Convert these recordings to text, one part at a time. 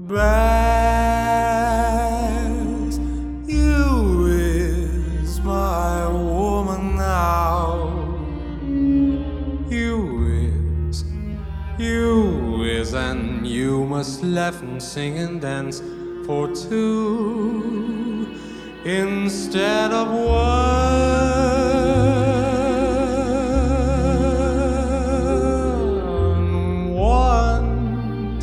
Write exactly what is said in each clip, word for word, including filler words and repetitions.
Best, you is my woman now. You is, you is, and you must laugh and sing and dance for two instead of one. One,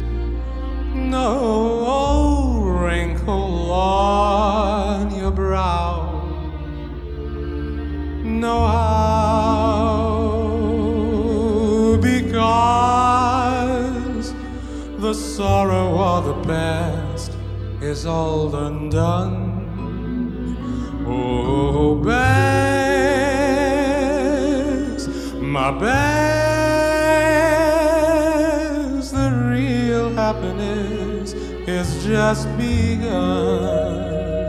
no wrinkle on your brow. No how, because the sorrow of the past is all undone. Oh, best, my best, the real happiness is just begun.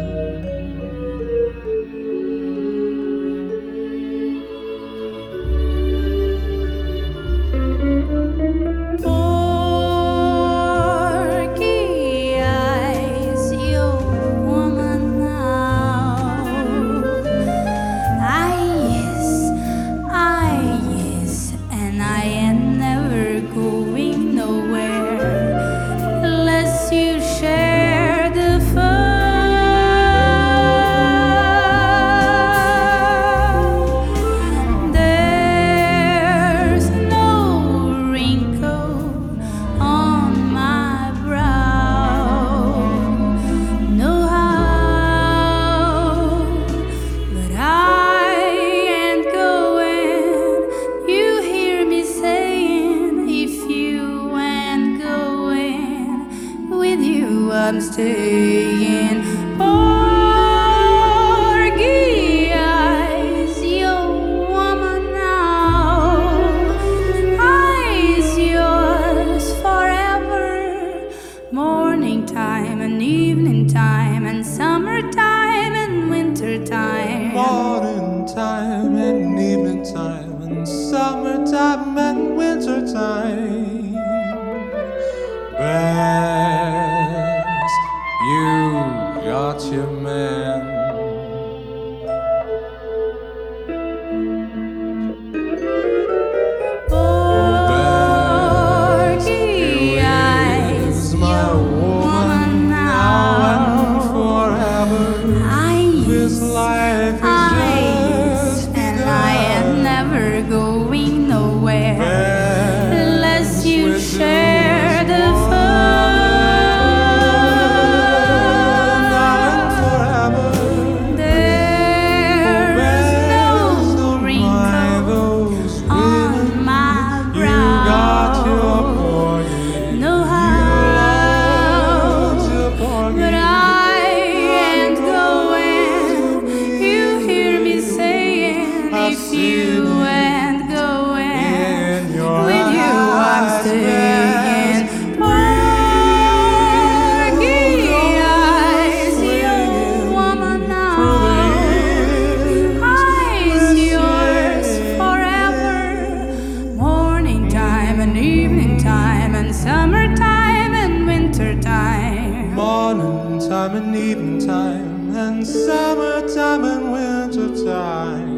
I'm staying. Porgy eyes, your woman now. Eyes yours forever. Morning time and evening time and summertime and winter time. Morning time and evening time and summertime and winter time. Best, you got your man. Porgy eyes, my woman now and forever. This life is just and I am never going nowhere unless you share the fun. You and going with you, I'm staying. Porgy eyes, your woman now. Eyes yours forever. Morning time and evening time and summertime and winter time. Morning time and evening time and summertime and winter time.